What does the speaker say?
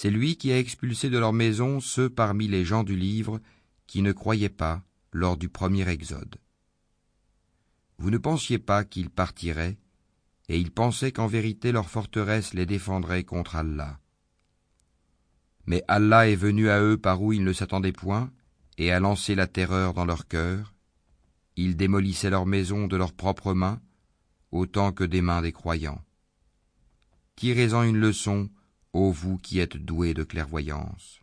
C'est lui qui a expulsé de leur maison ceux parmi les gens du livre qui ne croyaient pas lors du premier exode. Vous ne pensiez pas qu'ils partiraient, et ils pensaient qu'en vérité leur forteresse les défendrait contre Allah. Mais Allah est venu à eux par où ils ne s'attendaient point, et a lancé la terreur dans leur cœur. Ils démolissaient leurs maisons de leurs propres mains, autant que des mains des croyants. Tirez-en une leçon, ô vous qui êtes doués de clairvoyance.